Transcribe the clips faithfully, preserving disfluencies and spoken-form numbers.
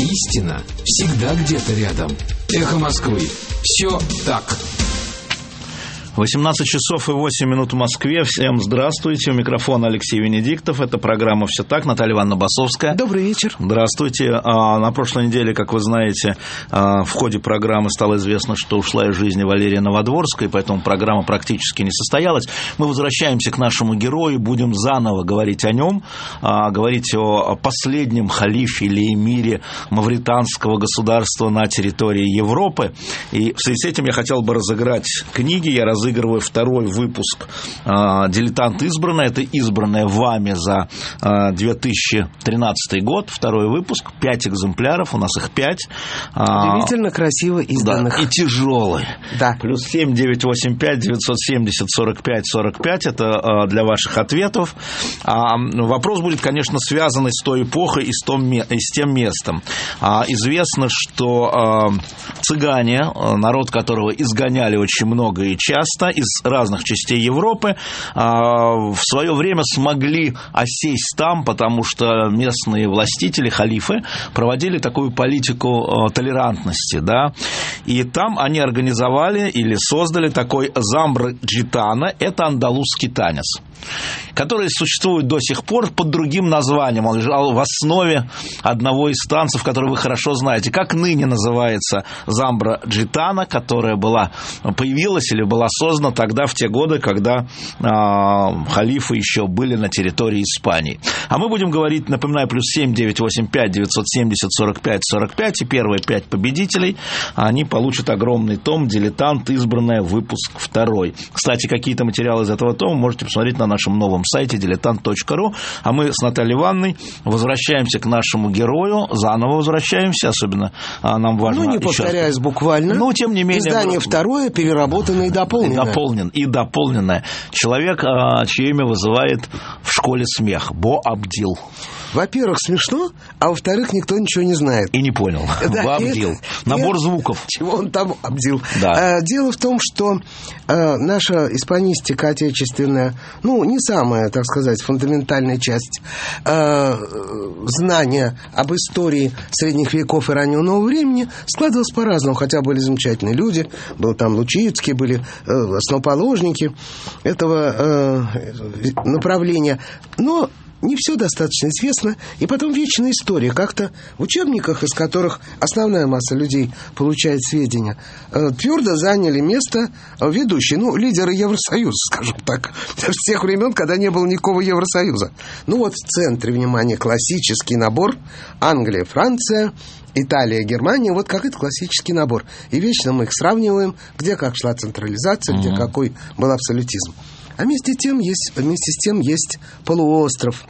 истина всегда где-то рядом. Эхо Москвы. Все так. восемнадцать часов и восемь минут в Москве. Всем здравствуйте. У микрофона Алексей Венедиктов. Это программа «Все так». Наталья Ивановна Басовская. Добрый вечер. Здравствуйте. На прошлой неделе, как вы знаете, в ходе программы стало известно, что ушла из жизни Валерия Новодворская, и поэтому программа практически не состоялась. Мы возвращаемся к нашему герою, будем заново говорить о нем, говорить о последнем халифе или эмире мавританского государства на территории Европы. И в связи с этим я хотел бы разыграть книги. Я раз разыгрываю второй выпуск «Дилетант избранная». Это избранная вами за две тысячи тринадцатый год. Второй выпуск. Пять экземпляров. У нас их пять. Удивительно красиво изданных. Да, и тяжелые. Да. Плюс семь девятьсот восемьдесят пять девятьсот семьдесят сорок пять сорок пять. Это для ваших ответов. Вопрос будет, конечно, связан с той эпохой и с, том, и с тем местом. Известно, что цыгане, народ которого изгоняли очень много и часто, из разных частей Европы, в свое время смогли осесть там, потому что местные властители, халифы, проводили такую политику толерантности, да, и там они организовали или создали такой замбр-джитана, это андалузский танец, который существует до сих пор под другим названием. Он лежал в основе одного из танцев, который вы хорошо знаете. Как ныне называется замбра-джитана, которая была, появилась или была создана тогда, в те годы, когда э, халифы еще были на территории Испании. А мы будем говорить, напоминаю, плюс семь девятьсот восемьдесят пять девятьсот семьдесят сорок пять сорок пять, и первые пять победителей, они получат огромный том «Дилетант. Избранная. Выпуск второй». Кстати, какие-то материалы из этого тома можете посмотреть на нашем новом сайте дилетант точка ру. А мы с Натальей Ивановной возвращаемся к нашему герою, заново возвращаемся, особенно нам важно... Ну, не повторяясь буквально. Но, тем не менее... Издание второе, переработанное и дополненное. Дополнен, и дополненное. Человек, чье имя вызывает в школе смех. Боабдил. Во-первых, смешно, а во-вторых, никто ничего не знает. И не понял. Да, Боабдил. Набор звуков. Чего он там обдил. Да. Дело в том, что наша испанистика отечественная, ну, не самая, так сказать, фундаментальная часть знания об истории средних веков и раннего нового времени складывалась по-разному, хотя были замечательные люди, был там Лучицкий, были основоположники этого направления, но не все достаточно известно, и потом вечная история. Как-то в учебниках, из которых основная масса людей получает сведения, твердо заняли место ведущие, ну, лидеры Евросоюза, скажем так, с тех времен, когда не было никакого Евросоюза. Ну вот в центре внимания классический набор: Англия, Франция, Италия, Германия, вот как это классический набор. И вечно мы их сравниваем, где как шла централизация, mm-hmm. где какой был абсолютизм. А вместе с тем есть, вместе с тем есть полуостров,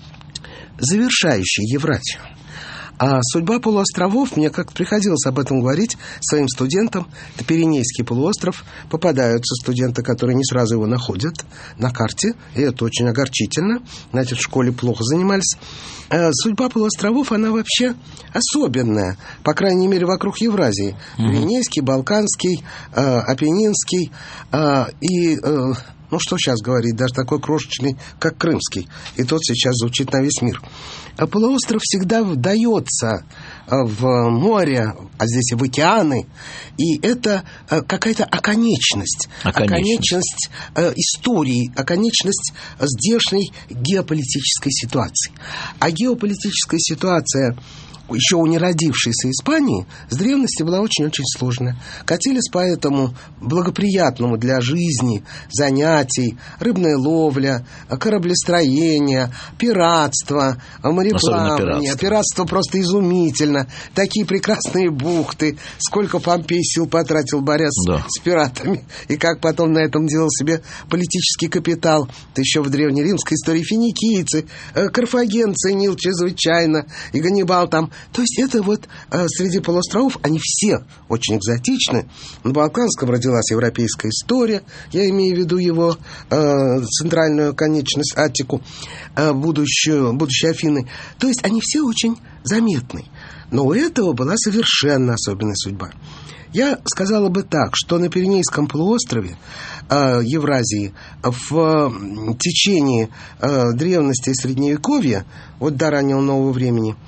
завершающий Евразию. А судьба полуостровов, мне как-то приходилось об этом говорить своим студентам, это Пиренейский полуостров, попадаются студенты, которые не сразу его находят на карте, и это очень огорчительно, знаете, в школе плохо занимались. А судьба полуостровов, она вообще особенная, по крайней мере, вокруг Евразии. Mm-hmm. Пиренейский, Балканский, э, Апеннинский э, и... Э, ну, что сейчас говорить, даже такой крошечный, как Крымский. И тот сейчас звучит на весь мир. А полуостров всегда вдается в море, а здесь и в океаны. И это какая-то оконечность. Оконечность, оконечность истории, оконечность здешней геополитической ситуации. А геополитическая ситуация еще у неродившейся Испании с древности была очень-очень сложная. Катились по этому благоприятному для жизни занятий: рыбная ловля, кораблестроение, пиратство, мореплавание. Пиратство просто изумительно. Такие прекрасные бухты. Сколько Помпей сил потратил, борясь да. с пиратами. И как потом на этом делал себе политический капитал. Это еще в древнеримской истории финикийцы, Карфаген ценил чрезвычайно, и Ганнибал там. То есть это вот э, среди полуостровов они все очень экзотичны. На Балканском родилась европейская история, я имею в виду его э, центральную конечность Аттику, э, будущую, будущие Афины. То есть они все очень заметны. Но у этого была совершенно особенная судьба. Я сказала бы так, что на Пиренейском полуострове э, Евразии в э, течение э, древности и Средневековья, вот до раннего нового времени,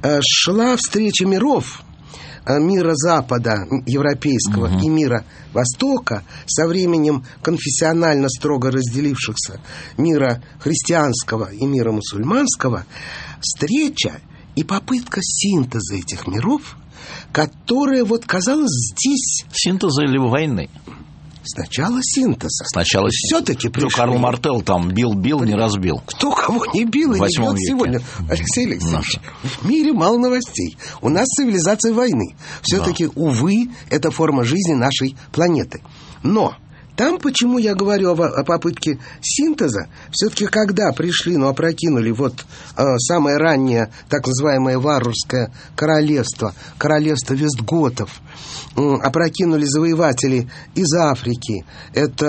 шла встреча миров, мира Запада, европейского, угу. и мира Востока, со временем конфессионально строго разделившихся мира христианского и мира мусульманского, встреча и попытка синтеза этих миров, которая, вот, казалось, здесь... Синтеза или войны? Сначала синтеза. Сначала все-таки пришли. Карл Мартелл там бил-бил, не разбил. Кто кого не бил и не бил сегодня. Алексей Алексеевич, в мире мало новостей. У нас цивилизация войны. Все-таки, да. увы, это форма жизни нашей планеты. Но там, почему я говорю о, о попытке синтеза, все-таки когда пришли, ну, опрокинули вот э, самое раннее так называемое варварское королевство, королевство вестготов, э, опрокинули завоеватели из Африки, это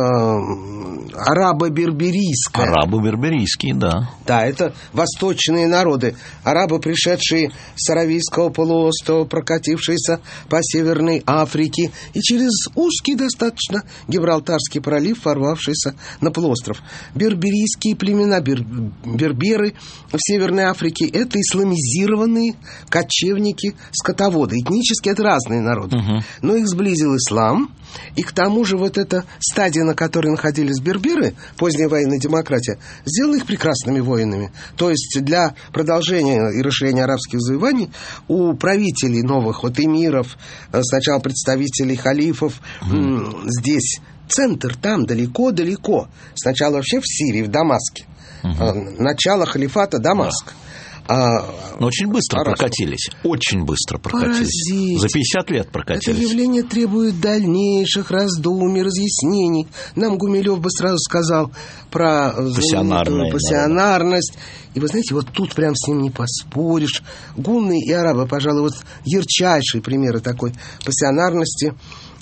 э, арабо-берберийское. Арабо-берберийские, да. Да, это восточные народы, арабы, пришедшие с Аравийского полуострова, прокатившиеся по Северной Африке и через узкий достаточно Гибралтарский пролив, ворвавшийся на полуостров. Берберийские племена, бер, берберы в Северной Африке — это исламизированные кочевники, скотоводы. Этнически это разные народы. Угу. Но их сблизил ислам. И к тому же вот эта стадия, на которой находились берберы, поздняя военная демократия, сделала их прекрасными воинами. То есть для продолжения и расширения арабских завоеваний у правителей новых, вот эмиров, сначала представителей халифов, mm. здесь центр, там далеко-далеко. Сначала вообще в Сирии, в Дамаске. Mm-hmm. Начало халифата Дамаск. Yeah. А, Но очень быстро а прокатились. Очень быстро прокатились. Поразить. За пятьдесят лет прокатились. Это явление требует дальнейших раздумий, разъяснений. Нам Гумилев бы сразу сказал про знаменитую пассионарность. И вы знаете, вот тут прям с ним не поспоришь. Гунны и арабы, пожалуй, вот ярчайшие примеры такой пассионарности.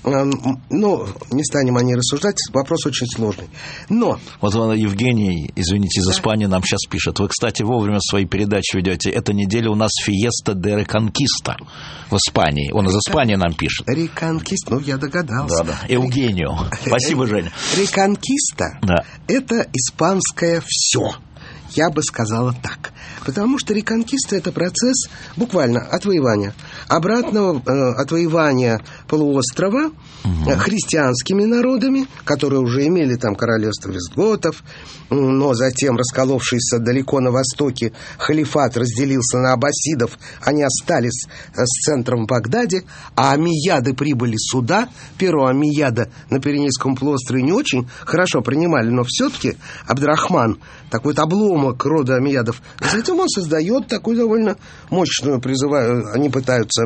Ну, не станем о ней рассуждать, вопрос очень сложный. Но... Вот Евгений, извините, из Испании нам сейчас пишет. Вы, кстати, вовремя свои передачи ведете. Эта неделя у нас Фиеста де Реконкиста в Испании. Он из Испании нам пишет. Реконкиста, ну, я догадался. Да-да, Евгению. Спасибо, Женя. Реконкиста да. – это испанское все. Я бы сказала так. Потому что реконкиста – это процесс буквально отвоевания. Обратного э, отвоевания полуострова угу. христианскими народами, которые уже имели там королевство вестготов, но затем, расколовшийся далеко на востоке, халифат разделился на аббасидов, они остались с центром в Багдаде, а амияды прибыли сюда. Первого амияда на Пиренейском полуострове не очень хорошо принимали, но все-таки Абдрахман, такой обломок рода амиядов, затем он создает такую довольно мощную, призываю, они пытаются...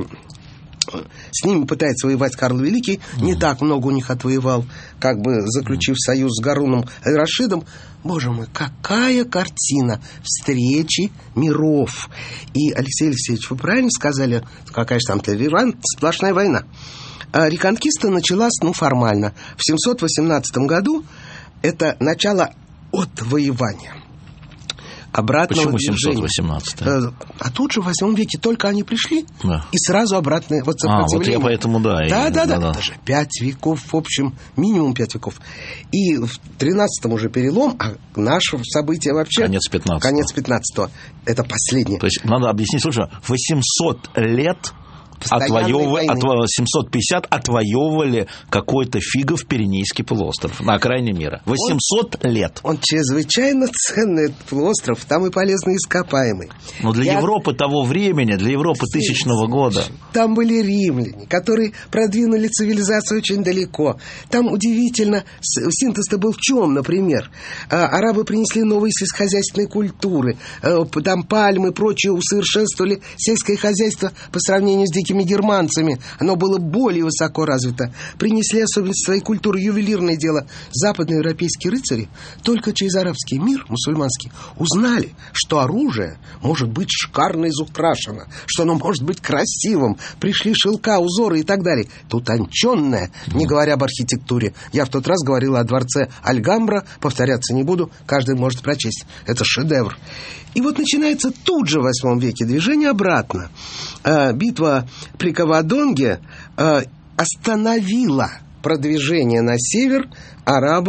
С ними пытается воевать Карл Великий. Mm-hmm. Не так много у них отвоевал, как бы заключив союз с Гаруном Аль-Рашидом. Боже мой, какая картина встречи миров. И, Алексей Алексеевич, вы правильно сказали, какая же там Толеран, сплошная война. А реконкиста началась, ну, формально. В семьсот восемнадцатом году это начало отвоевания. Обратного Почему семьсот восемнадцатый? А тут же в восьмом веке только они пришли, да. и сразу обратное вот сопротивление. А, вот я поэтому, да. Да, и, да, да, да, это же пять веков, в общем, минимум пять веков. И в тринадцатом уже перелом, а наше событие вообще... Конец пятнадцатого. Конец пятнадцатого. Это последнее. То есть, надо объяснить, слушай, восемьсот лет... Отвоевывали, от, семьсот пятьдесят отвоевывали какой-то фигов Пиренейский полуостров на окраине мира. восемьсот он, лет. Он чрезвычайно ценный, этот полуостров, там и полезные ископаемые. Но для Я... Европы того времени, для Европы тысячного года. Там были римляне, которые продвинули цивилизацию очень далеко. Там удивительно, синтез-то был в чем, например? Арабы принесли новые сельскохозяйственные культуры, там пальмы и прочее усовершенствовали сельское хозяйство по сравнению с дикими германцами, оно было более высоко развито. Принесли особенности своей культуры, ювелирное дело. Западноевропейские рыцари только через арабский мир, мусульманский, узнали, что оружие может быть шикарно изукрашено, что оно может быть красивым. Пришли шелка, узоры и так далее. Это утонченное, не говоря об архитектуре. Я в тот раз говорил о дворце Альгамбра, повторяться не буду, каждый может прочесть. Это шедевр. И вот начинается тут же в восьмом веке движение обратно. Битва при Кавадонге остановила продвижение на север араба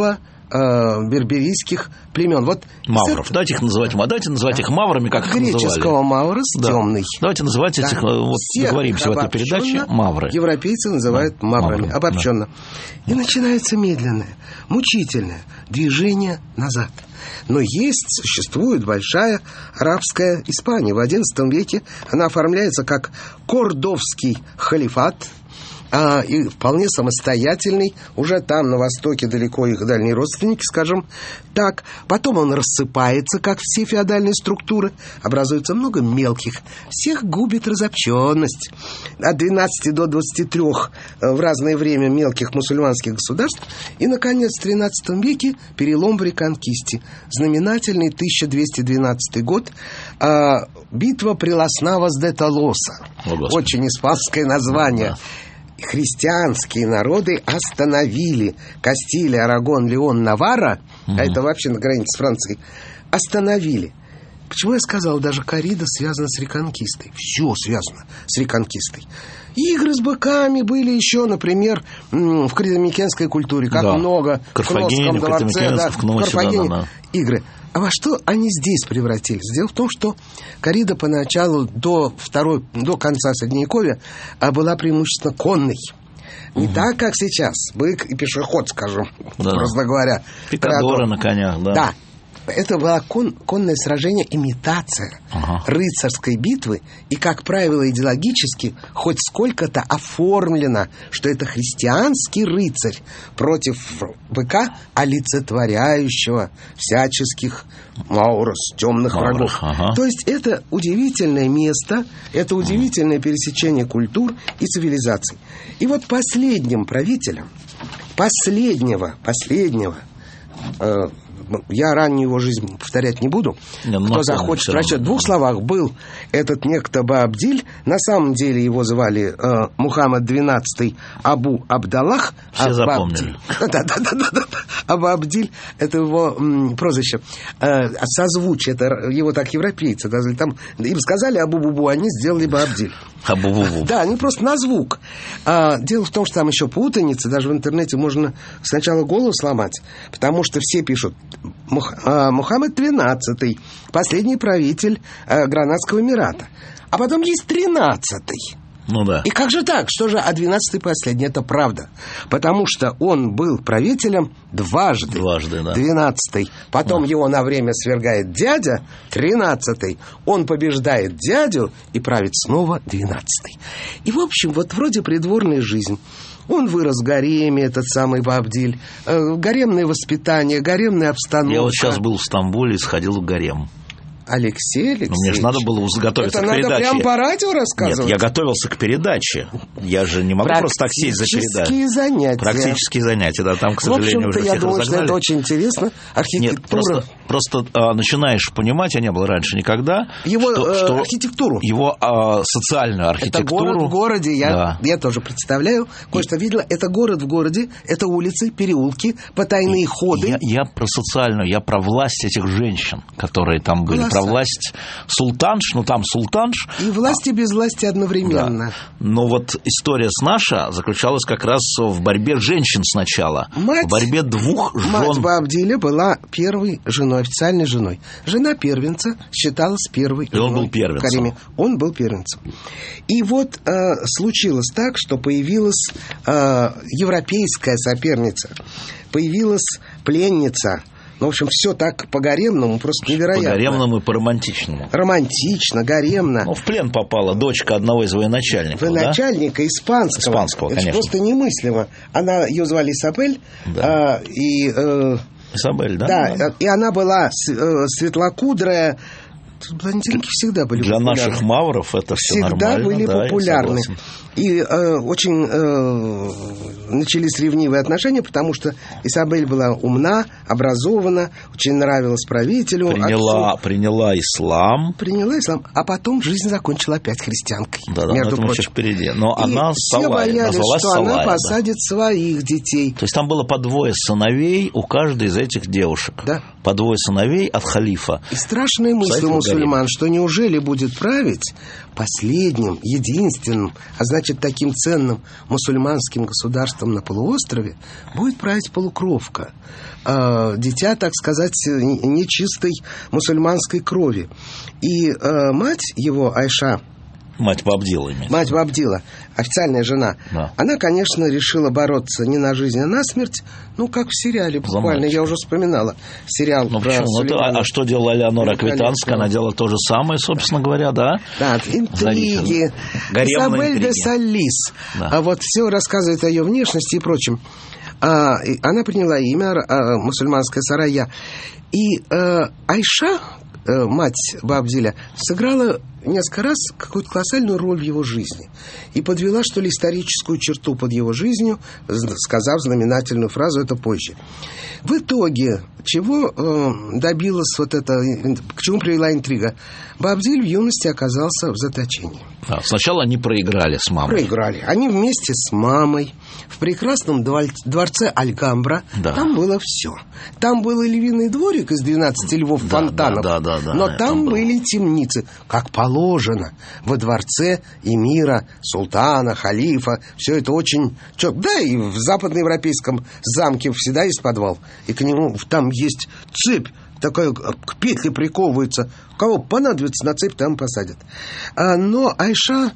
берберийских племен. Вот мавров. Это... Давайте их называть, давайте называть да. их маврами, как их называли. Греческого маврос, да. темный. Давайте называть да. этих, вот договоримся в этой передаче, мавры. Европейцы называют да. маврами, мавры. Обобщенно. Да. И начинается медленное, мучительное движение назад. Но есть, существует большая арабская Испания. В одиннадцатом веке она оформляется как Кордовский халифат, а, и вполне самостоятельный, уже там, на востоке, далеко их дальние родственники, скажем так. Потом он рассыпается, как все феодальные структуры, образуется много мелких. Всех губит разобщенность. От двенадцати до двадцати трёх в разное время мелких мусульманских государств. И, наконец, в тринадцатом веке перелом в Реконкисте. Знаменательный тысяча двести двенадцатый год. А, битва при Лас-Навас де Толоса. Очень испанское название. Христианские народы остановили Кастилия, Арагон, Леон, Наварра, угу. а это вообще на границе с Францией, остановили. Почему я сказал, даже коррида связана с реконкистой? Все связано с реконкистой. Игры с быками были еще, например, в критомикенской культуре, как да. много в Кносском дворце, да, в Карфагене да, да, да. игры. А во что они здесь превратились? Дело в том, что коррида поначалу до, второй, до конца Средневековья была преимущественно конной. Не угу. так, как сейчас. Бык и пешеход, скажем, да. просто говоря. Пикадоры на конях, да. Да. Это было кон, конное сражение, имитация ага. рыцарской битвы, и, как правило, идеологически хоть сколько-то оформлено, что это христианский рыцарь против быка, олицетворяющего всяческих маурос, темных Маурах, врагов. Ага. То есть это удивительное место, это удивительное пересечение культур и цивилизаций. И вот последним правителем, последнего, последнего, э, я раннюю его жизнь повторять не буду. Не, ну, Кто захочет прочитать. В двух словах, был этот некто Баабдиль. На самом деле его звали э, Мухаммад двенадцатый Абу Абдаллах. Все а запомнили. Да-да-да. Абу Абдиль — это его м, прозвище. Э, созвучие, это его так европейцы назвали. Там им сказали Абу-Бубу, они сделали Баабдиль. Абу-Бубу. Да, они просто на звук. А, дело в том, что там еще путаница. Даже в интернете можно сначала голову сломать, потому что все пишут Мух, а, Мухаммад двенадцатый, последний правитель а, Гранадского Эмирата. А потом есть тринадцатый. Ну да. И как же так? Что же, а двенадцатый последний? Это правда. Потому что он был правителем дважды. Дважды, да. двенадцатый. Потом да. его на время свергает дядя, тринадцатый. Он побеждает дядю и правит снова двенадцатый. И, в общем, вот вроде придворная жизнь. Он вырос в гареме, этот самый Баабдиль. Э, гаремное воспитание, гаремная обстановка. Я вот сейчас был в Стамбуле и сходил в гарем. Алексей Алексеевич. Ну, мне же надо было готовиться это к передаче. Это надо прямо по радио рассказывать? Нет, я готовился к передаче. Я же не могу просто так сесть за передачу. Практические занятия. Практические занятия, да. Там, к сожалению, уже я всех думаю, разогнали. Что это очень интересно. Архитектура. Нет, просто, просто а, начинаешь понимать, я не был раньше никогда. Его что, э, что архитектуру. Его а, социальную архитектуру. Это город в городе. Я, да. я тоже представляю. Кое-что И... видела. Это город в городе. Это улицы, переулки, потайные И, ходы. Я, я про социальную, я про власть этих женщин, которые там были. Голоса. Про власть султанш, ну там султанш. И власть и без власти одновременно. Да. Но вот история с наша заключалась как раз в борьбе женщин сначала. Мать, в борьбе двух жен. Мать Баабдиля была первой женой, официальной женой. Жена первенца считалась первой и он был первенцем. Он был первенцем. И вот э, случилось так, что появилась э, европейская соперница, появилась пленница. Ну, в общем, все так по-гаремному, просто невероятно. По-гаремному и по-романтичному. Романтично, гаремно. Ну, в плен попала дочка одного из военачальников, Военачальника, да? испанского. Испанского, это конечно. просто немыслимо. Она, ее звали Исабель, да. а, и... Э, Исабель, да? Да, да, и она была э, светлокудрая. Блондинки всегда были Для популярны. наших мавров это все всегда нормально. были да, популярны. И э, очень э, начались ревнивые отношения, потому что Исабель была умна, образована, очень нравилась правителю. Приняла, приняла ислам. Приняла ислам, а потом жизнь закончила опять христианкой. Да, да, между это прочим. еще впереди. Но и она все Салай, боялись, назвалась что Салай, она посадит да. своих детей. То есть там было по двое сыновей у каждой из этих девушек. Да. по двое сыновей от халифа. И страшная мысль у мусульман, что неужели будет править последним, единственным, а значит таким ценным мусульманским государством на полуострове, будет править полукровка, э, дитя, так сказать, нечистой мусульманской крови. И э, мать его, Айша, Мать Бабдила имеет. Мать Бабдила, официальная жена. Да. Она, конечно, решила бороться не на жизнь, а на смерть. Ну, как в сериале буквально. Я уже вспоминала сериал ну, про Сулеймана. А, а что делала Леонора Аквитанская? Она делала то же самое, собственно говоря, да? Да, интриги. Изабель де Салис. Да. А вот все рассказывает о ее внешности и прочем. А, и она приняла имя а, мусульманская Сарая. И а, Айша, а, мать Бабдиля, сыграла несколько раз какую-то колоссальную роль в его жизни. И подвела, что ли, историческую черту под его жизнью, сказав знаменательную фразу «это позже». В итоге, чего э, добилась вот эта, к чему привела интрига? Бабдиль в юности оказался в заточении. А, сначала они проиграли с мамой. Проиграли. Они вместе с мамой в прекрасном дворце Альгамбра. Да. Там было все. Там был и львиный дворик из двенадцати львов да, фонтанов, да, да, да, да, но там, там были темницы, как положено, во дворце эмира, султана, халифа. Все это очень... Да, и в западноевропейском замке всегда есть подвал. И к нему там есть цепь, такая к петле приковывается. Кого понадобится, на цепь там посадят. А, но Айша,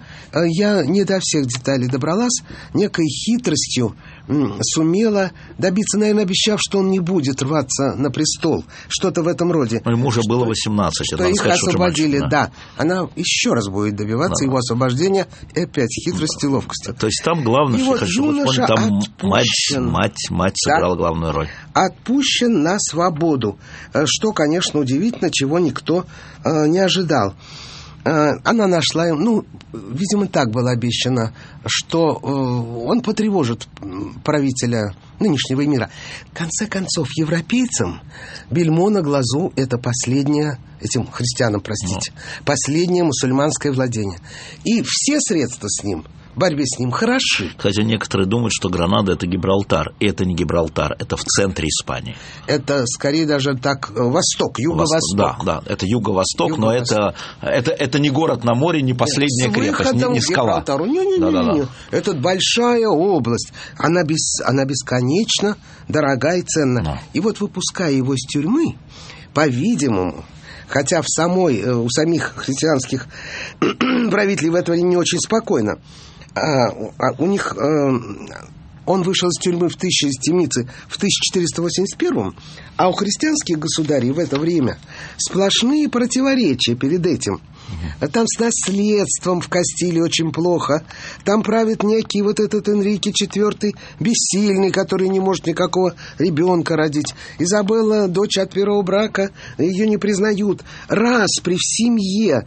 я не до всех деталей добралась, некой хитростью м, сумела добиться, наверное, обещав, что он не будет рваться на престол. Что-то в этом роде. Но ему уже что, было восемнадцать. Что их сказать, освободили, что да. Она еще раз будет добиваться да. его освобождения. И опять хитрость и ловкость. То есть там главное, и что вот хочу юноша там отпущен, мать, мать, мать сыграла да, главную роль. Отпущен на свободу. Что, конечно, удивительно, чего никто не ожидал. Она нашла им, ну, видимо, так было обещано, что он потревожит правителя нынешнего мира. В конце концов, европейцам бельмо на глазу — это последнее, этим христианам, простите, Но. последнее мусульманское владение. И все средства с ним, в борьбе с ним хороши. Кстати, некоторые думают, что Гранада — это Гибралтар. И это не Гибралтар, это в центре Испании. Это скорее даже так восток, юго-восток. Да, да, это юго-восток, юго-восток. Но это, это, это не город на море, не последняя Нет, крепость, не, не скала. Не-не-не, да, да, да. Это большая область. Она, без, она бесконечно дорогая и ценна. Да. И вот, выпуская его из тюрьмы, по-видимому, хотя в самой, у самих христианских правителей в это время не очень спокойно, А, а у них э, он вышел из тюрьмы в тысяча, из темницы в тысяча четыреста восемьдесят первом, а у христианских государей в это время сплошные противоречия перед этим. Там с наследством в Кастилии очень плохо. Там правит некий вот этот Энрике четвёртый бессильный, который не может никакого ребенка родить. Изабелла, дочь от первого брака, ее не признают. Распри в семье.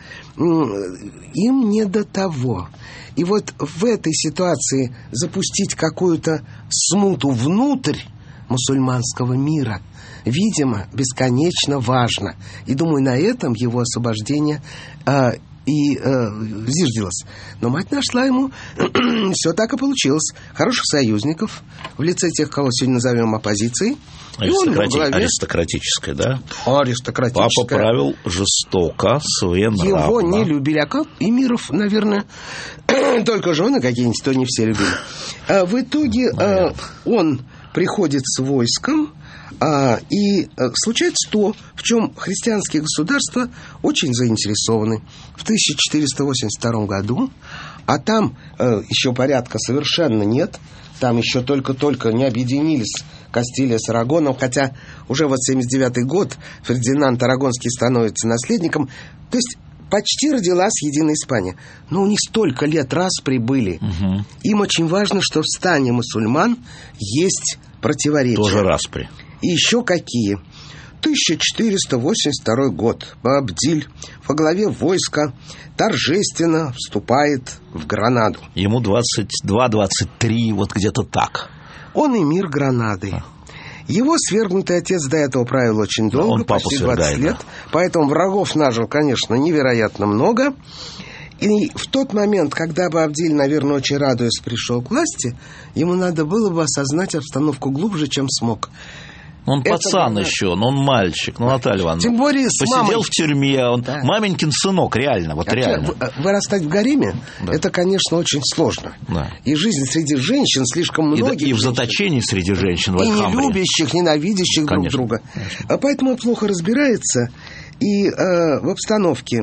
Им не до того. И вот в этой ситуации запустить какую-то смуту внутрь мусульманского мира, видимо, бесконечно важно. И, думаю, на этом его освобождение э, и э, зиждилось. Но мать нашла ему, все так и получилось, хороших союзников в лице тех, кого сегодня назовем оппозицией. Аристократи... Главе... Аристократической, да? Аристократическая. Папа правил жестоко, своенравно. Его не любили, а как эмиров, наверное, только жены какие-нибудь, то не все любили. А в итоге а, он приходит с войском, а, и а, случается то, в чем христианские государства очень заинтересованы. В тысяча четыреста восемьдесят втором году, а там а, еще порядка совершенно нет, там еще только-только не объединились Кастилия с Арагоном, хотя уже вот семьдесят девятый год Фердинанд Арагонский становится наследником, то есть почти родилась единая Испания. Но у них столько лет распри были. Угу. Им очень важно, что в стане мусульман есть противоречия. Тоже распри. И еще какие. тысяча четыреста восемьдесят второй год. Бабдиль во главе войска торжественно вступает в Гранаду. Ему двадцать два двадцать три, вот где-то так. Он эмир Гранады. А. Его свергнутый отец до этого правил очень долго, он почти двадцать лет. Да. Поэтому врагов нажил, конечно, невероятно много. И в тот момент, когда Бабдиль, наверное, очень радуясь, пришел к власти, ему надо было бы осознать обстановку глубже, чем смог. Он это пацан было... еще, но он мальчик, ну, Наталья Ивановна. Тем более с посидел мамой. в тюрьме, он да. маменькин сынок, реально, вот а реально. Вырастать в гареме, да. это, конечно, очень сложно. Да. И жизнь среди женщин слишком многих. И, и в заточении среди женщин в Альхамбре. И не любящих, ненавидящих конечно, друг друга. Конечно. А поэтому он плохо разбирается и э, в обстановке.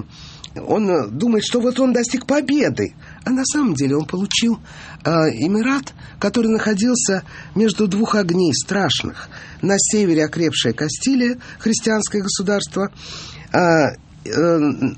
Он думает, что вот он достиг победы. А на самом деле он получил э, Эмират, который находился между двух огней страшных. На севере окрепшая Кастилия, христианское государство, э, э,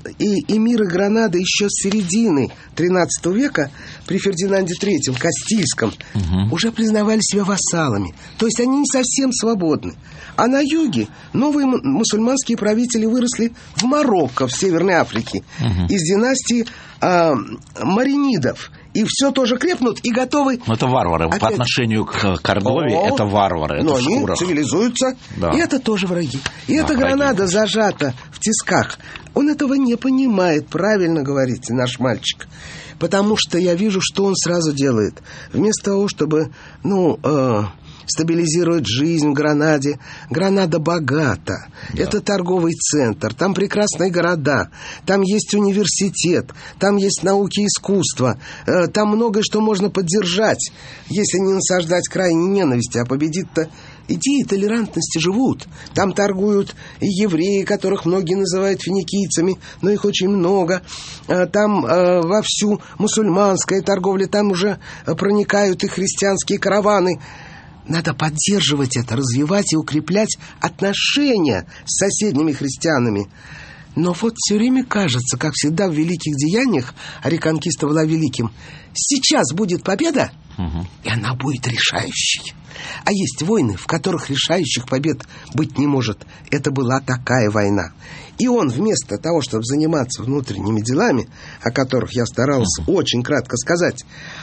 и эмиры Гранады еще с середины тринадцатого века при Фердинанде третьем, Кастильском, угу. уже признавали себя вассалами. То есть они не совсем свободны. А на юге новые мусульманские правители выросли в Марокко, в Северной Африке, угу. из династии э, Маринидов. И все тоже крепнут и готовы... Но это варвары. Опять... По отношению к Кордове О, это варвары. Но это они шкурах. Цивилизуются. Да. И это тоже враги. И да, эта Гранада враги. Зажата в тисках. Он этого не понимает, правильно говорите, наш мальчик. Потому что я вижу, что он сразу делает. Вместо того, чтобы, ну... Э, стабилизирует жизнь в Гранаде. Гранада богата. Да. Это торговый центр. Там прекрасные города. Там есть университет. Там есть науки и искусства. Там многое, что можно поддержать, если не насаждать крайней ненависти. А победит-то идеи толерантности живут. Там торгуют и евреи, которых многие называют финикийцами, но их очень много. Там э, вовсю мусульманская торговля. Там уже проникают и христианские караваны. Надо поддерживать это, развивать и укреплять отношения с соседними христианами. Но вот все время кажется, как всегда в великих деяниях, а реконкиста была великим, сейчас будет победа, угу. и она будет решающей. А есть войны, в которых решающих побед быть не может. Это была такая война. И он вместо того, чтобы заниматься внутренними делами, о которых я старался угу. очень кратко сказать,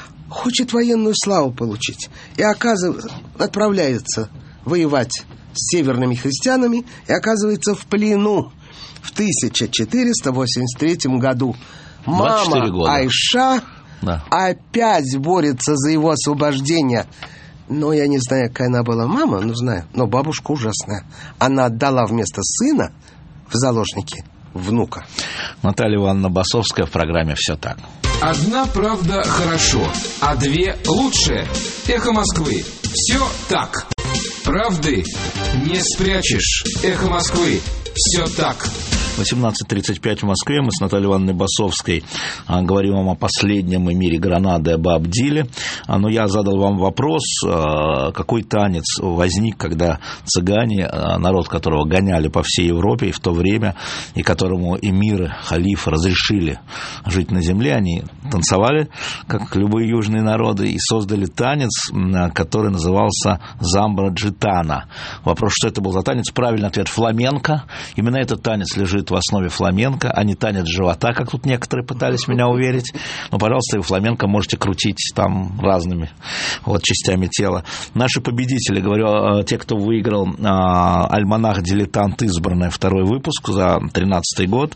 хочет военную славу получить и оказывается, отправляется воевать с северными христианами и оказывается в плену в тысяча четыреста восемьдесят третьем году. Мама Айша да. опять борется за его освобождение. Но я не знаю, какая она была мама, но знаю, но бабушка ужасная. Она отдала вместо сына в заложники внука. Наталья Ивановна Басовская в программе «Все так». Одна правда хорошо, а две лучше. Эхо Москвы. Все так. Правды не спрячешь. Эхо Москвы. Все так. восемнадцать тридцать пять в Москве. Мы с Натальей Ивановной Басовской а, говорим вам о последнем эмире Гранады, об Абдиле. А, но я задал вам вопрос, а, какой танец возник, когда цыгане, а, народ которого гоняли по всей Европе и в то время, и которому эмиры, халифы разрешили жить на земле, они танцевали, как любые южные народы, и создали танец, который назывался замбра-джитана. Вопрос, что это был за танец? Правильный ответ – фламенко. Именно этот танец лежит в основе фламенко, а не танец живота, как тут некоторые пытались меня уверить. Но, пожалуйста, вы фламенко можете крутить там разными вот, частями тела. Наши победители, говорю, те, кто выиграл «Альманах Дилетант. Избранное», второй выпуск за тринадцатый год.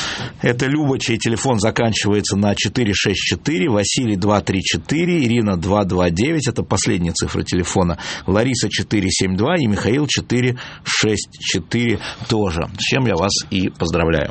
Это Люба, чей телефон заканчивается на четыре шесть четыре, Василий два три четыре, Ирина два два девять, это последние цифры телефона, Лариса четыре семь два и Михаил четыре шесть четыре тоже. С чем я вас и поздравляю.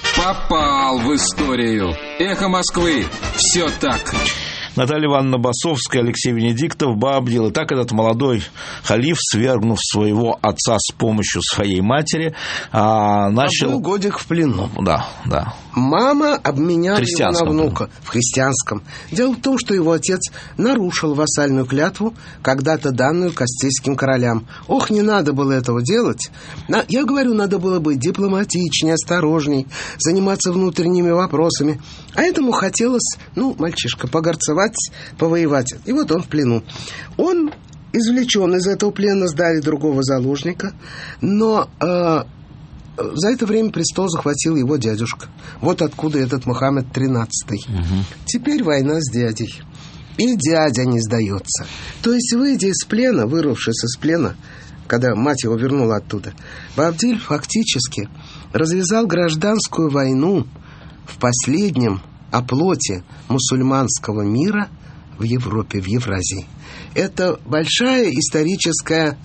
Попал в историю. Эхо Москвы. Все так. Наталья Ивановна Басовская, Алексей Венедиктов, Баабдил. Итак, этот молодой халиф, свергнув своего отца с помощью своей матери, начал... А был годик в плену. Да, да. Мама обменяла его на внука плену. В христианском. Дело в том, что его отец нарушил вассальную клятву, когда-то данную кастильским королям. Ох, не надо было этого делать. Я говорю, надо было быть дипломатичнее, осторожней, заниматься внутренними вопросами. А этому хотелось, ну, мальчишка, погорцевать, повоевать. И вот он в плену. Он извлечен из этого плена, сдали другого заложника, но э, за это время престол захватил его дядюшка. Вот откуда этот Мухаммед тринадцатый. Угу. Теперь война с дядей. И дядя не сдается. То есть, выйдя из плена, вырвавшись из плена, когда мать его вернула оттуда, Баабдиль фактически развязал гражданскую войну в последнем оплоте мусульманского мира в Европе, в Евразии. Это большая историческая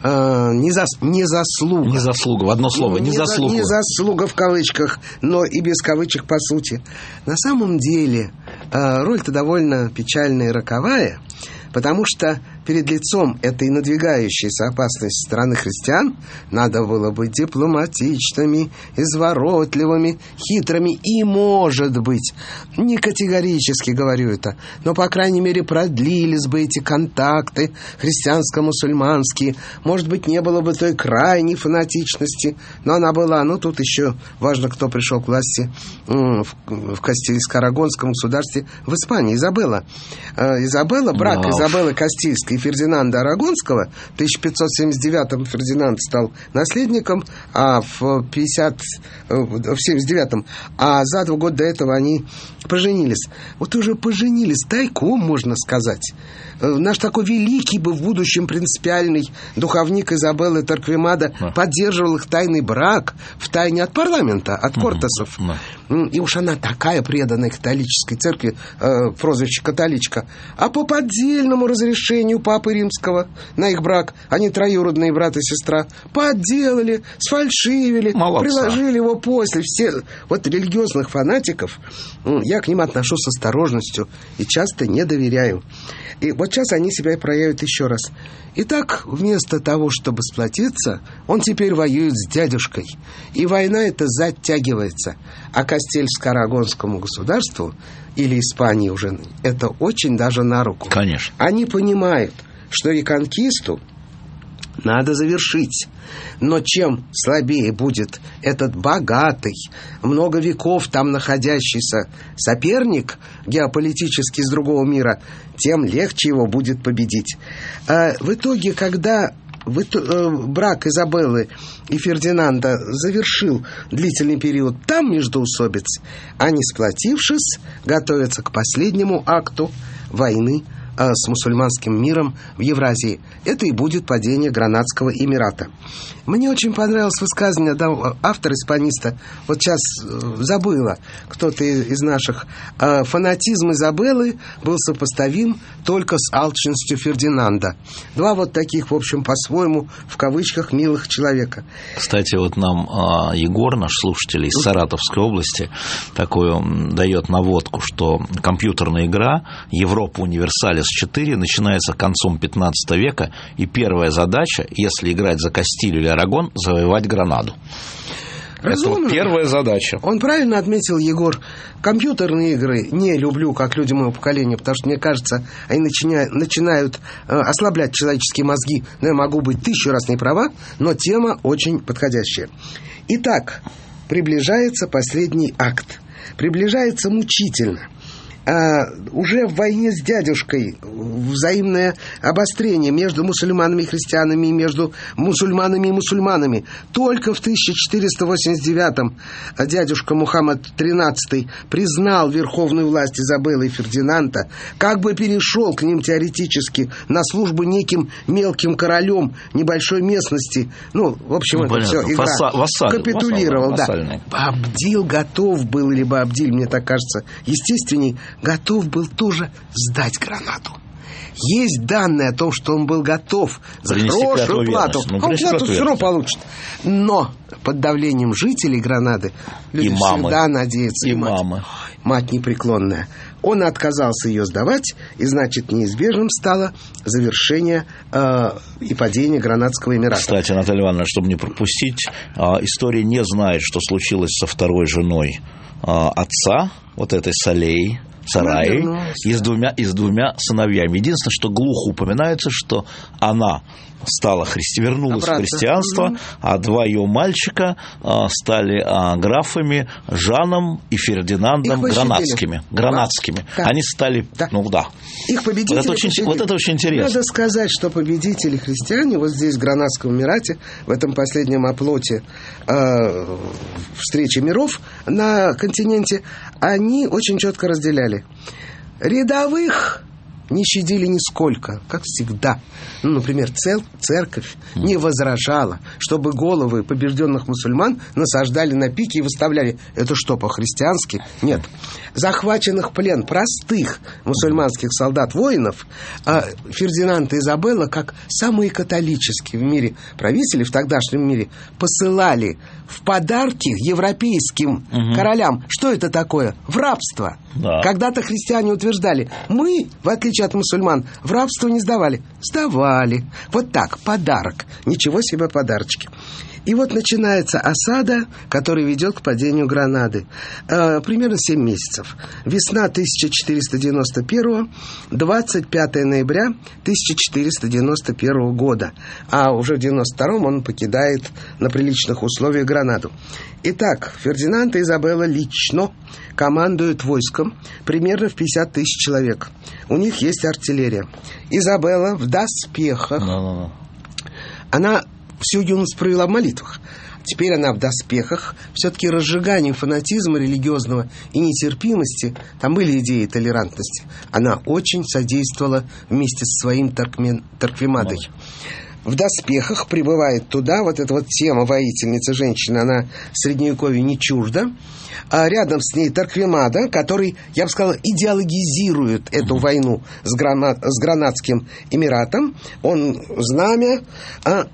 э, не, зас, не заслуга. Не заслуга, в одно слово, не, не заслуга. Не заслуга в кавычках, но и без кавычек по сути. На самом деле э, роль-то довольно печальная и роковая, потому что перед лицом этой надвигающейся опасности со стороны христиан надо было быть дипломатичными, изворотливыми, хитрыми и, может быть, не категорически говорю это, но, по крайней мере, продлились бы эти контакты христианско-мусульманские. Может быть, не было бы той крайней фанатичности, но она была. Ну, тут еще важно, кто пришел к власти в, в Кастильско-Арагонском государстве в Испании. Изабелла. Изабелла, брак да. Изабеллы Кастильской и Фердинанда Арагонского. В тысяча пятьсот семьдесят девятом Фердинанд стал наследником, а в, пятьдесят, в семьдесят девятом, а за два года до этого они поженились. Вот уже поженились тайком, можно сказать. Наш такой великий бы в будущем принципиальный духовник Изабеллы Торквемада да. поддерживал их тайный брак в тайне от парламента, от Кортесов. Да. И уж она такая преданная католической церкви, э, прозвище католичка. А по поддельному разрешению Папы Римского на их брак, они троюродные брат и сестра, подделали, сфальшивили, молодца. Приложили его после. Все вот религиозных фанатиков, я к ним отношусь с осторожностью и часто не доверяю. И вот сейчас они себя проявят еще раз. Итак, вместо того, чтобы сплотиться, он теперь воюет с дядюшкой. И война эта затягивается. А Кастильско-Арагонскому государству или Испании уже это очень даже на руку. Конечно. Они понимают, что реконкисту надо завершить. Но чем слабее будет этот богатый, много веков там находящийся соперник геополитически с другого мира, тем легче его будет победить. А в итоге, когда в итоге, брак Изабеллы и Фердинанда завершил длительный период там междоусобиц, они, сплотившись, готовятся к последнему акту войны с мусульманским миром в Евразии. Это и будет падение Гранадского Эмирата. Мне очень понравилось высказывание одного автора-испаниста. Вот сейчас забыла кто-то из наших. Фанатизм Изабеллы был сопоставим только с алчностью Фердинанда. Два вот таких, в общем, по-своему, в кавычках, милых человека. Кстати, вот нам а, Егор, наш слушатель из Саратовской области, такую дает наводку, что компьютерная игра Европа Универсалис четыре начинается концом пятнадцатого века, и первая задача, если играть за Кастилью или Арагон, завоевать Гранаду. Разумно. Это вот первая задача. Он правильно отметил, Егор. Компьютерные игры не люблю, как люди моего поколения, потому что, мне кажется, они начинают, начинают э, ослаблять человеческие мозги. Но я могу быть тысячу раз не права, но тема очень подходящая. Итак, приближается последний акт. Приближается мучительно. А, уже в войне с дядюшкой взаимное обострение между мусульманами и христианами и между мусульманами и мусульманами. Только в тысяча четыреста восемьдесят девятом дядюшка Мухаммад тринадцатый признал верховную власть Изабеллы и Фердинанда, как бы перешел к ним теоретически на службу неким мелким королем небольшой местности. Ну, в общем, ну, это понятно. Все игра. Васса, вассаль, капитулировал, вассаль, да. Бабдил готов был, либо Абдиль, мне так кажется, естественней, готов был тоже сдать Гранаду. Есть данные о том, что он был готов за хорошую плату. Ну, он плату все равно получит. Но под давлением жителей Гранады люди всегда надеются. И мамы. Мать непреклонная. Он отказался ее сдавать, и, значит, неизбежным стало завершение э, и падение Гранадского Эмирата. Кстати, Наталья Ивановна, чтобы не пропустить, э, история не знает, что случилось со второй женой э, отца, вот этой Салеи, Сараи, и с двумя, и с двумя сыновьями. Единственное, что глухо упоминается, что она стала христи... вернулась Обратно. в христианство, угу. а два ее мальчика а, стали а, графами Жаном и Фердинандом Гранадскими. Гранадскими. Да. Они стали, да. ну да. Их победители. Вот это, очень, вот это очень интересно. Надо сказать, что победители христиане вот здесь, в Гранадском Эмирате, в этом последнем оплоте э, встречи миров на континенте, они очень четко разделяли рядовых не щадили нисколько, как всегда. Ну, например, цел, церковь не возражала, чтобы головы побежденных мусульман насаждали на пике и выставляли. Это что, по-христиански? Нет. Захваченных в плен простых мусульманских солдат-воинов Фердинанд и Изабелла, как самые католические в мире правители в тогдашнем мире, посылали в подарки европейским угу. королям. Что это такое? В рабство. Да. Когда-то христиане утверждали, мы, в отличие от мусульман, в рабство не сдавали. Сдавали. Вот так, подарок. Ничего себе подарочки. И вот начинается осада, которая ведет к падению Гранады. Э, примерно семь месяцев. Весна тысяча четыреста девяносто первого, двадцать пятого ноября тысяча четыреста девяносто первого года. А уже в девяносто втором он покидает на приличных условиях Гранаду. Итак, Фердинанд и Изабелла лично командуют войском примерно в пятьдесят тысяч человек. У них есть артиллерия. Изабелла в доспехах. No, no, no. Она всю юность провела в молитвах. Теперь она в доспехах. Все-таки разжиганию фанатизма религиозного и нетерпимости, там были идеи толерантности, она очень содействовала вместе со своим Таркмен, Тарквимадой. В доспехах прибывает туда, вот эта вот тема воительницы женщины, она средневековью не чужда. А рядом с ней Тарквимада, который, я бы сказал, идеологизирует эту войну с, Грана... с Гранадским Эмиратом. Он знамя. А,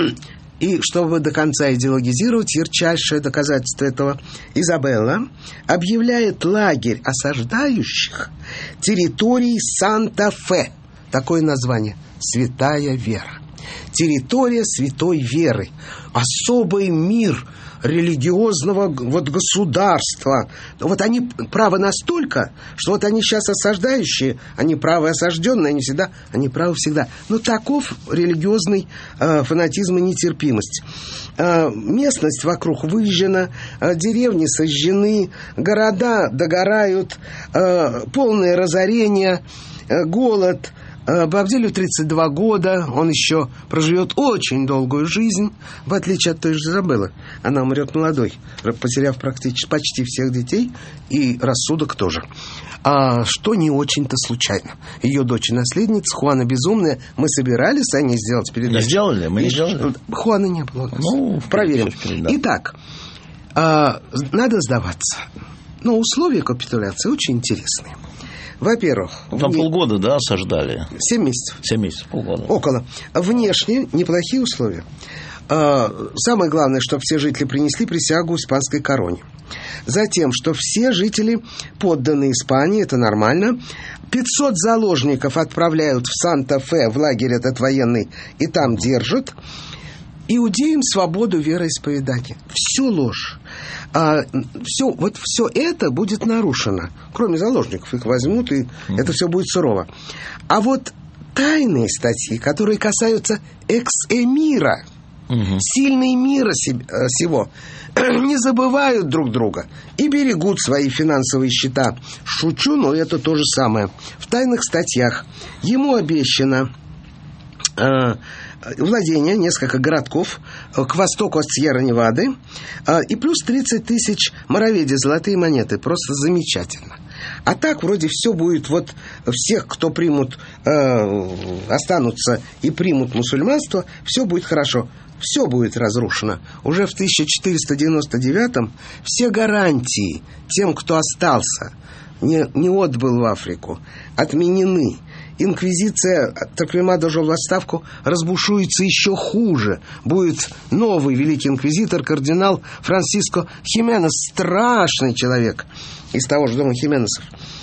и чтобы до конца идеологизировать, ярчайшее доказательство этого, Изабелла объявляет лагерь осаждающих территории Санта-Фе. Такое название. Святая вера. Территория святой веры. Особый мир религиозного вот государства. Вот они правы настолько, что вот они сейчас осаждающие, они правы осажденные, они всегда, они правы всегда. Но таков религиозный э, фанатизм и нетерпимость. Э, местность вокруг выжжена, э, деревни сожжены, города догорают, э, полное разорение, э, голод. Боабдилю тридцать два года, он еще проживет очень долгую жизнь, в отличие от той же Изабеллы. Она умрет молодой, потеряв практически почти всех детей, и рассудок тоже. А что не очень-то случайно. Ее дочь и наследница, Хуана Безумная, мы собирались о ней сделать передачу. Не сделали? Мы не и сделали? Хуана не было у нас. Ну, проверим. Да. Итак, а, надо сдаваться. Но условия капитуляции очень интересные. Во-первых... Там вне... полгода, да, осаждали? Семь месяцев. Семь месяцев, полгода. Около. Внешне неплохие условия. Самое главное, чтобы все жители принесли присягу испанской короне. Затем, что все жители подданные Испании, это нормально. пятьсот заложников отправляют в Санта-Фе, в лагерь этот военный, и там держат. Иудеям свободу вероисповедания. Все ложь. А, все, вот все это будет нарушено. Кроме заложников, их возьмут, и mm-hmm. это все будет сурово. А вот тайные статьи, которые касаются экс-эмира, mm-hmm. сильные мира сего, не забывают друг друга и берегут свои финансовые счета. Шучу, но это то же самое. В тайных статьях ему обещано... Э, владение, несколько городков к востоку от Сьерра-Невады, и плюс тридцать тысяч мороведи, золотые монеты. Просто замечательно. А так вроде все будет, вот всех, кто примут, э, останутся и примут мусульманство, все будет хорошо. Все будет разрушено. Уже в тысяча четыреста девяносто девятом все гарантии тем, кто остался, не, не отбыл в Африку, отменены. Инквизиция, Тарквимада ушел в отставку, разбушуется еще хуже. Будет новый великий инквизитор, кардинал Франсиско Хименес, страшный человек из того же дома Хименесов.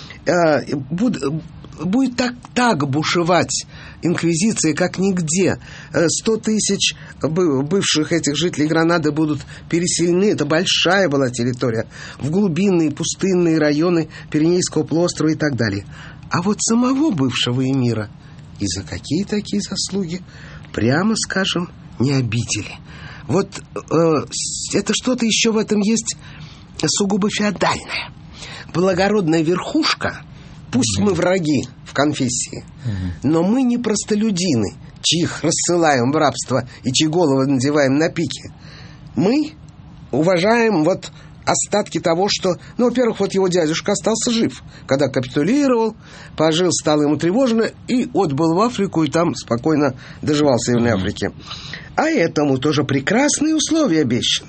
Будет так, так бушевать инквизиция, как нигде. Сто тысяч бывших этих жителей Гранады будут переселены. Это большая была территория. В глубинные пустынные районы Пиренейского полуострова и так далее. А вот самого бывшего эмира и за какие такие заслуги, прямо скажем, не обидели. Вот э, это что-то еще в этом есть сугубо феодальное. Благородная верхушка, пусть мы враги в конфессии, но мы не простолюдины, чьих рассылаем в рабство и чьи головы надеваем на пики. Мы уважаем вот остатки того, что... Ну, во-первых, вот его дядюшка остался жив, когда капитулировал, пожил, стало ему тревожно, и отбыл в Африку, и там спокойно доживал в Северной Африке. А этому тоже прекрасные условия обещаны.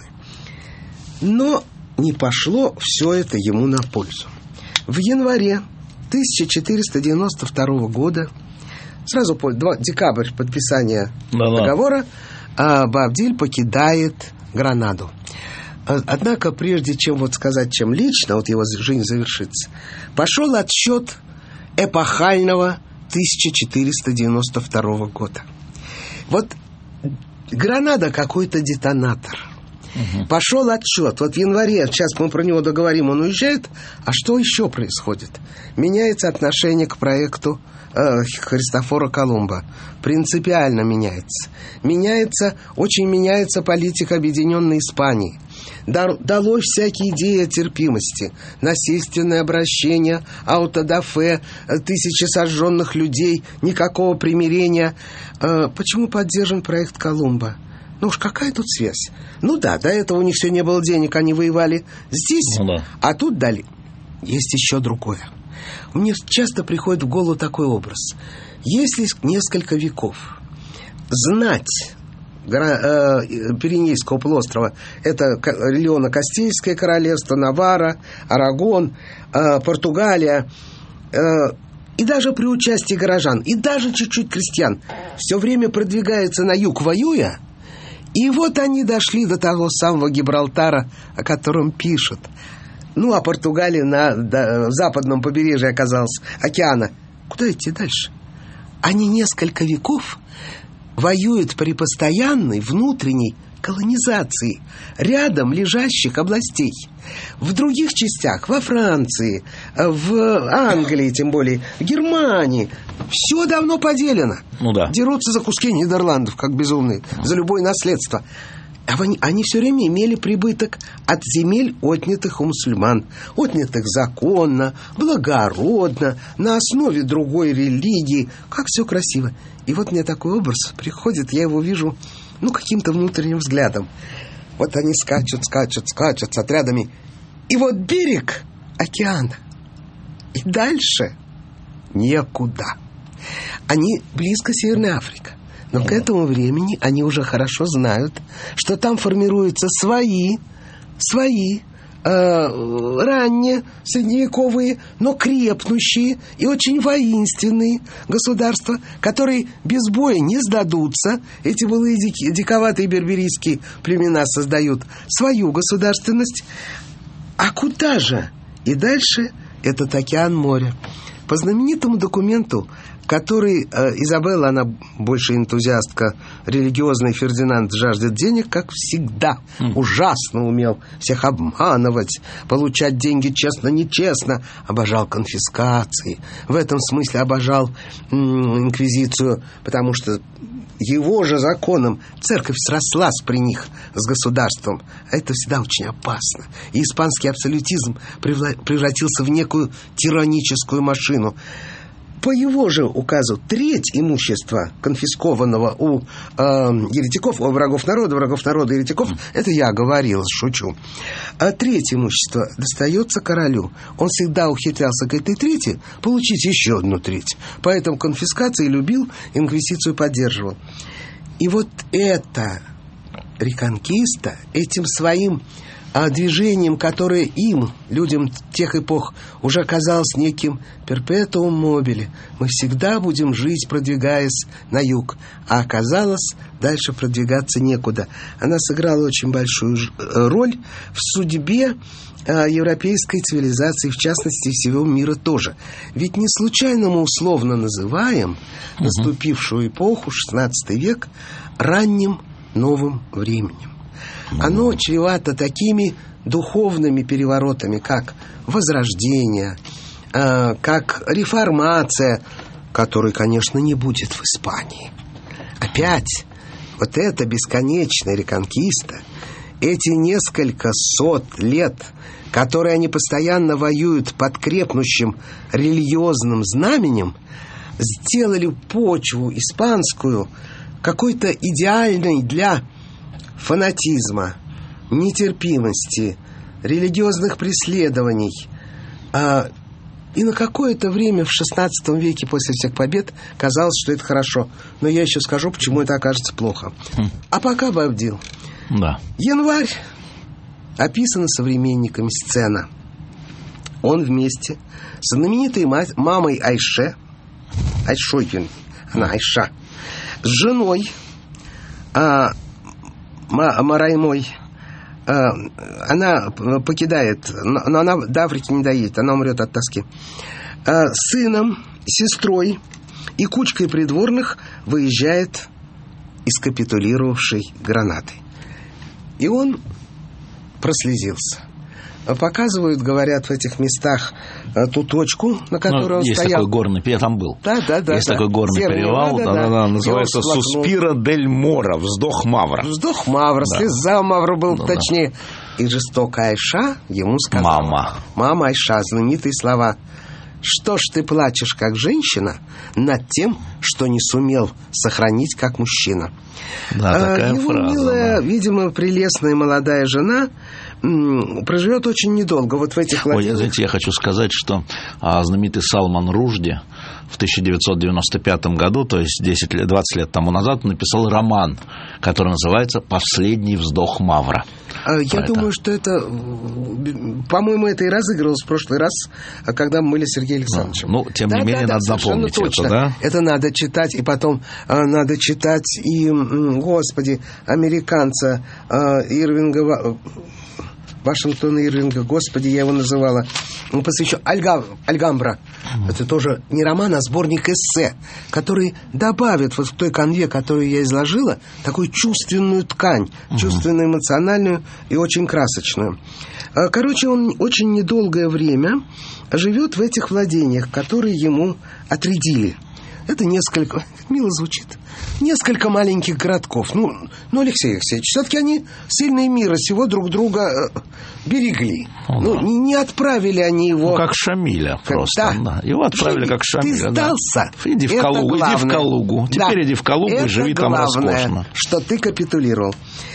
Но не пошло все это ему на пользу. В январе тысяча четыреста девяносто второго года, сразу по декабрь подписания Да-да. договора, Боабдиль покидает Гранаду. Однако, прежде чем вот сказать, чем лично вот его жизнь завершится, пошел отсчет эпохального тысяча четыреста девяносто второго года. Вот Гранада какой-то детонатор. Угу. Пошел отсчет. Вот в январе, сейчас мы про него договорим, он уезжает. А что еще происходит? Меняется отношение к проекту э, Христофора Колумба. Принципиально меняется. Меняется, очень меняется политика Объединенной Испании. Далось всякие идеи о терпимости, насильственное обращение, аутодафе, тысячи сожженных людей, никакого примирения. Э, почему поддержан проект Колумба? Ну уж какая тут связь? Ну да, до этого у них все не было денег, они воевали здесь, ну, да. А тут дали. Есть еще другое. Мне часто приходит в голову такой образ. Если несколько веков знать Пиренейского полуострова, это Леоно-Кастильское королевство, Наварра, Арагон, Португалия, и даже при участии горожан, и даже чуть-чуть крестьян, все время продвигается на юг, воюя. И вот они дошли до того самого Гибралтара, о котором пишут. Ну, а Португалия на да, западном побережье оказалась океана. Куда идти дальше? Они несколько веков воюют при постоянной внутренней колонизации рядом лежащих областей. В других частях, во Франции, в Англии, тем более, в Германии, все давно поделено. Ну да. Дерутся за куски Нидерландов, как безумные, за любое наследство. А они, они все время имели прибыток от земель, отнятых у мусульман, отнятых законно, благородно, на основе другой религии. Как все красиво. И вот мне такой образ приходит, я его вижу, ну, каким-то внутренним взглядом. Вот они скачут, скачут, скачут с отрядами. И вот берег океана. И дальше некуда. Они близко Северной Африки. Но к этому времени они уже хорошо знают, что там формируются свои, свои, э, ранние, средневековые, но крепнущие и очень воинственные государства, которые без боя не сдадутся. Эти былые дики, диковатые берберийские племена создают свою государственность. А куда же? И дальше этот океан, море. По знаменитому документу, который э, Изабелла, она больше энтузиастка религиозной, Фердинанд жаждет денег, как всегда, mm. ужасно умел всех обманывать, получать деньги честно-нечестно, обожал конфискации, в этом смысле обожал м- инквизицию, потому что его же законом церковь срослась при них с государством. А это всегда очень опасно. И испанский абсолютизм превратился в некую тираническую машину. По его же указу треть имущества, конфискованного у э, еретиков, у врагов народа, врагов народа еретиков, это я говорил, шучу, а треть имущества достается королю. Он всегда ухитрялся к этой трети получить еще одну треть. Поэтому конфискации любил, инквизицию поддерживал. И вот это реконкиста, этим своим а движением, которое им, людям тех эпох, уже казалось неким перпетуум мобиле. Мы всегда будем жить, продвигаясь на юг. А оказалось, дальше продвигаться некуда. Она сыграла очень большую роль в судьбе европейской цивилизации, в частности, всего мира тоже. Ведь не случайно мы условно называем наступившую эпоху, шестнадцатый век, ранним новым временем. Оно чревато такими духовными переворотами, как Возрождение, э, как Реформация, которой, конечно, не будет в Испании. Опять вот эта бесконечная реконкиста, эти несколько сот лет, которые они постоянно воюют под крепнущим религиозным знаменем, сделали почву испанскую какой-то идеальной для фанатизма, нетерпимости, религиозных преследований. А, и на какое-то время в шестнадцатом веке после всех побед казалось, что это хорошо. Но я еще скажу, почему это окажется плохо. Хм. А пока Боабдил. Да. Январь. Описана современниками сцена. Он вместе с знаменитой мамой Айше, Айшой, она Айша, с женой а, Мараймой, а, она покидает, но она до Африки не доедет, она умрет от тоски, а, сыном, сестрой и кучкой придворных выезжает из капитулировавшей Гранады. И он прослезился. Показывают, говорят, в этих местах ту точку, на которой ну, он есть стоял. Есть такой горный, я там был. Да, да, да. Есть да. такой горный Серый перевал, да, да, да, да, называется Суспира дель Мора, вздох Мавра. Вздох Мавра, да. Слеза Мавра был, да, точнее. Да. И жестокая Айша ему сказала. Мама. Мама Айша, знаменитые слова. Что ж ты плачешь, как женщина, над тем, что не сумел сохранить, как мужчина? Да, такая Его фраза. Милая, да. видимо, прелестная молодая жена проживет очень недолго вот в этих владениях. Ой, знаете, я хочу сказать, что а, знаменитый Салман Ружди в тысяча девятьсот девяносто пятом году, то есть десять лет, двадцать лет тому назад, написал роман, который называется «Последний вздох Мавра». Я Про думаю, это. что это, по-моему, это и разыгрывалось в прошлый раз, когда мы были с Сергеем Александровичем. Ну, тем да, не менее, да, надо да, напомнить точно. это, да? Это надо читать, и потом э, надо читать и, господи, американца э, Ирвинга... Вашингтона Ирвинга, господи, я его называла, он посвящен Альга, Альгамбра. Mm-hmm. Это тоже не роман, а сборник эссе, который добавит вот в той канве, которую я изложила, такую чувственную ткань, mm-hmm. чувственную, эмоциональную и очень красочную. Короче, он очень недолгое время живет в этих владениях, которые ему отрядили. Это несколько, мило звучит, несколько маленьких городков. Ну, ну Алексей Алексеевич, все-таки они сильные мира сего друг друга берегли. О, ну, да. не, не отправили они его... Ну, как Шамиля просто. Да. Да. Его отправили как Шамиля. Ты сдался. Да. Иди в Калугу, иди в Калугу. Теперь да. иди в Калугу это и живи там роскошно. Что ты капитулировал.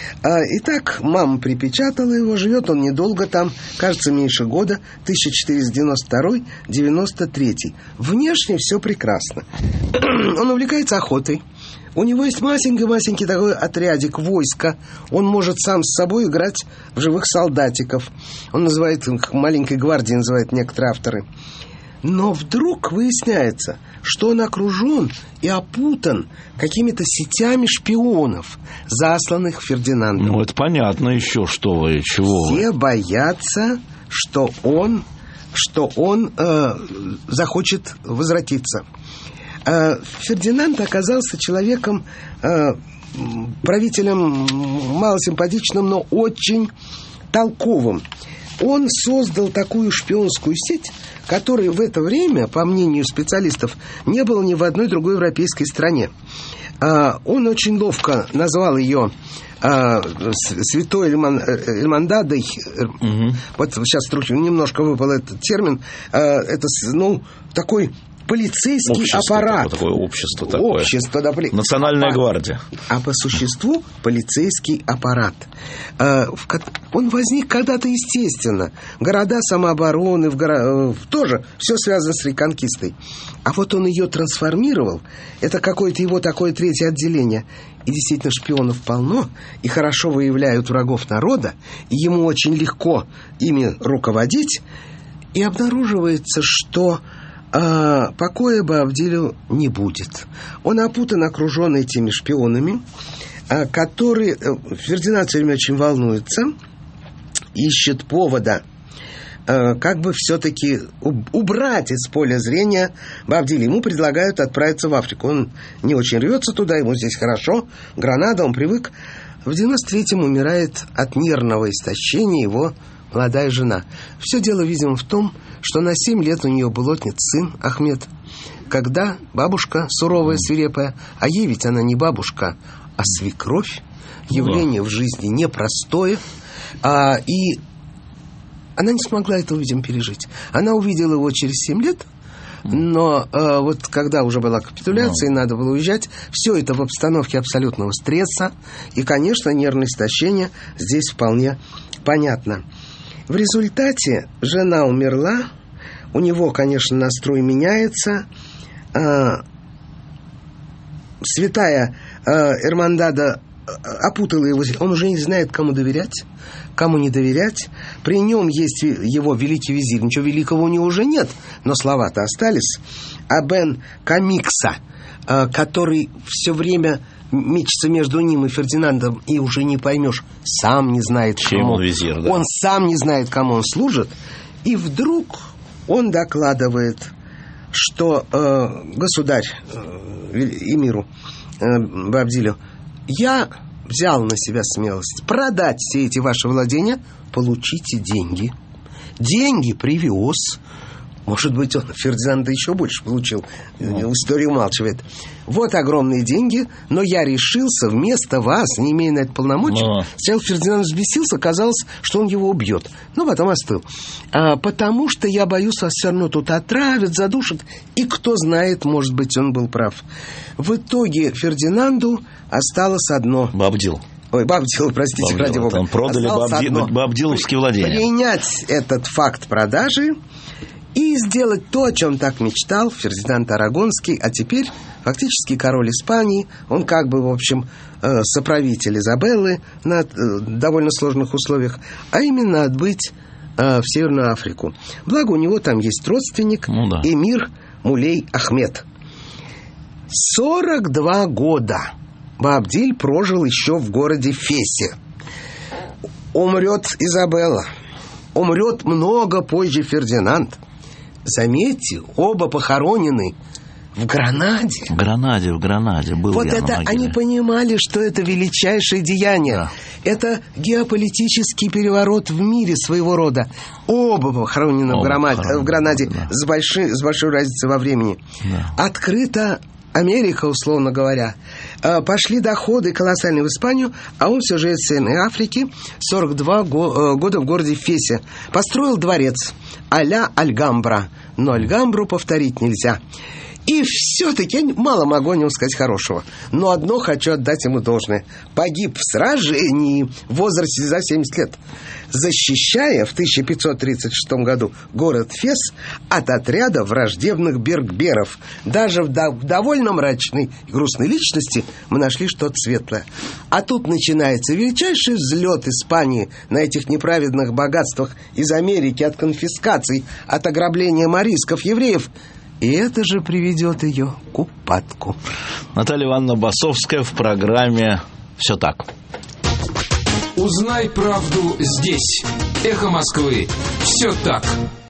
Итак, мама припечатала его, живет он недолго там, кажется, меньше года, тысяча четыреста девяносто второй — девяносто третий. Внешне все прекрасно. Он увлекается охотой. У него есть масенький-масенький такой отрядик войска. Он может сам с собой играть в живых солдатиков. Он называет их маленькой гвардией, называют некоторые авторы. Но вдруг выясняется, что он окружен и опутан какими-то сетями шпионов, засланных Фердинандом. Ну, это понятно еще, что вы, чего вы. Все боятся, что он, что он э, захочет возвратиться. Э, Фердинанд оказался человеком, э, правителем малосимпатичным, но очень толковым. Он создал такую шпионскую сеть, которой в это время, по мнению специалистов, не было ни в одной другой европейской стране. Он очень ловко назвал ее святой Эльмандадой. Угу. Вот сейчас немножко выпал этот термин. Это, ну, такой... полицейский общество, аппарат. Такое общество такое. Общество, да, поли... Национальная а, гвардия. А по существу полицейский аппарат. Э, в, он возник когда-то естественно. Города самообороны, в горо... тоже все связано с реконкистой. А вот он ее трансформировал. Это какое-то его такое третье отделение. И действительно шпионов полно, и хорошо выявляют врагов народа, и ему очень легко ими руководить. И обнаруживается, что А покоя Боабдилю не будет. Он опутан, окружен этими шпионами, которые... Фердинанд все время очень волнуется, ищет повода, как бы все-таки убрать из поля зрения Боабдиля. Ему предлагают отправиться в Африку. Он не очень рвется туда, ему здесь хорошо. Гранада, он привык. В девяносто третьем умирает от нервного истощения его молодая жена. Все дело, видимо, в том, что на семь лет у нее был отнят сын Ахмед, когда бабушка суровая, свирепая, а ей ведь она не бабушка, а свекровь, явление в жизни непростое, а, и она не смогла этого, видимо, пережить. Она увидела его через семь лет, но а, вот когда уже была капитуляция, и надо было уезжать, все это в обстановке абсолютного стресса, и, конечно, нервное истощение здесь вполне понятно. В результате жена умерла, у него, конечно, настрой меняется. Святая Эрмандада опутала его, он уже не знает, кому доверять, кому не доверять. При нем есть его великий визирь, ничего великого у него уже нет, но слова-то остались. Абен Камикса, который все время мечется между ним и Фердинандом, и уже не поймешь, сам не знает, кому он визир, да? Он сам не знает, кому он служит, и вдруг он докладывает, что э, государь э, эмиру э, Бабдилю: я взял на себя смелость продать все эти ваши владения, получите деньги. Деньги привез. Может быть, он Фердинанда еще больше получил. История умалчивает. Вот огромные деньги, но я решился вместо вас, не имея на это полномочий. Но... Сначала Фердинанд взбесился, казалось, что он его убьет. Но потом остыл. А, потому что я боюсь, вас все равно тут отравят, задушат. И кто знает, может быть, он был прав. В итоге Фердинанду осталось одно. Бабдил. Ой, Бабдил, простите, Бабдил, ради бога. Там продали Бабди... бабдиловские владения. Принять этот факт продажи и сделать то, о чем так мечтал Фердинанд Арагонский, а теперь фактически король Испании. Он как бы, в общем, соправитель Изабеллы на довольно сложных условиях, а именно отбыть в Северную Африку. Благо, у него там есть родственник, ну, да. эмир Мулей Ахмед. сорок два года Бабдиль прожил еще в городе Фесе. Умрет Изабелла. Умрет много позже Фердинанд. Заметьте, оба похоронены в Гранаде. В Гранаде, в Гранаде. Был вот я это на они понимали, что это величайшее деяние. Да. Это геополитический переворот в мире своего рода. Оба похоронены оба в, Громаде, похоронены, в Гранаде, да. с, большой, с большой разницей во времени. Да. Открыто Америка, условно говоря. Пошли доходы колоссальные в Испанию, а он все живет в Северной Африке. сорок два го- года в городе Фесе. Построил дворец а-ля Альгамбра. Но Альгамбру повторить нельзя. И все-таки я мало могу о нем сказать хорошего. Но одно хочу отдать ему должное. Погиб в сражении в возрасте за семьдесят лет, защищая в тысяча пятьсот тридцать шестом году город Фес от отряда враждебных берберов. Даже в, до, в довольно мрачной и грустной личности мы нашли что-то светлое. А тут начинается величайший взлет Испании на этих неправедных богатствах из Америки, от конфискаций, от ограбления морисков, евреев. И это же приведет ее к упадку. Наталья Ивановна Басовская в программе «Все так». Узнай правду здесь. Эхо Москвы. Все так.